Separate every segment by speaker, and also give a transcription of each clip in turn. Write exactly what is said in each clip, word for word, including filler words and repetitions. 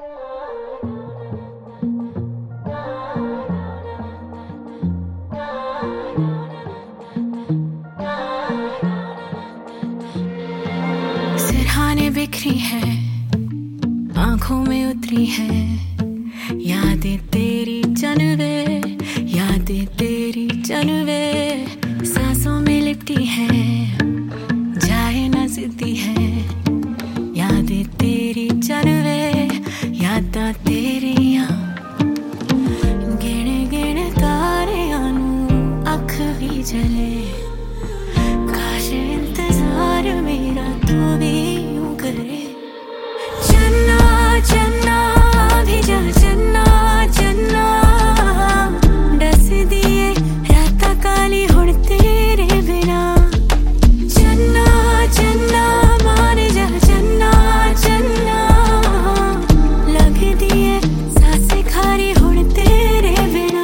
Speaker 1: सिरहाने बिखरी है, आंखों में उतरी है यादें तेरी जनवे, यादें तेरी जनवे सांसों में लिपटी है, जाए न जिद्दी है यादें तेरी जनवे, यादां तेरियां गिण गिण तारियां नूं अख भी जले, काश इंतजार मेरा तू भी यूं करे। चन्ना चन्ना भी जा चन्ना चन्ना दस दिए रातां काली हुण तेरे बिना, चन्ना चन्ना मान जा चन्ना चन्ना लग दिए सांसें खारी हुण तेरे बिना।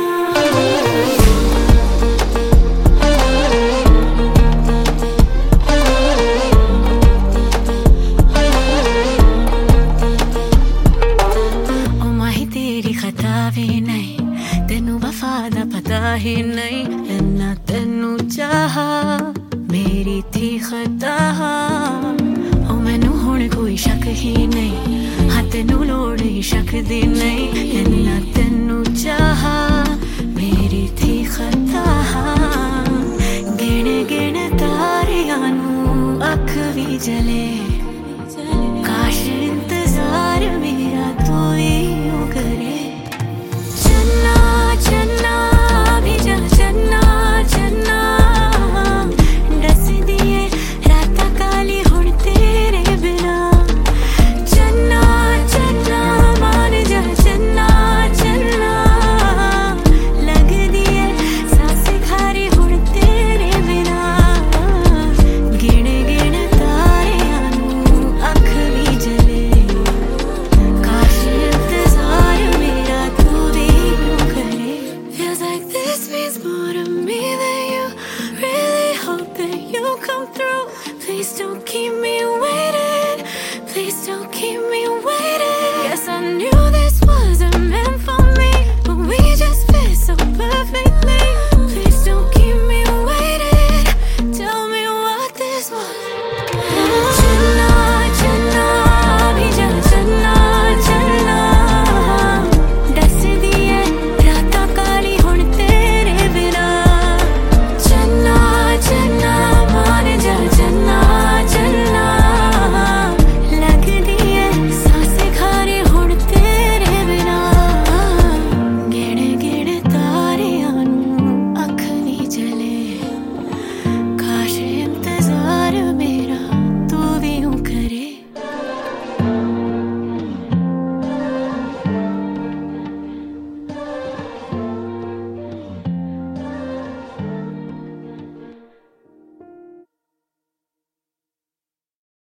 Speaker 1: खता भी नहीं तेनू वफा दा पता ही नहीं, इन्ना तेनू चाहा मेरी थी खता, ओ मैनू हुण कोई शक ही नहीं, हाँ तेनू लोड़ ही शक दी नहीं, इन्ना तेनू चाहा मेरी थी खता, गिण गिण तारियां नूं अख भी जले।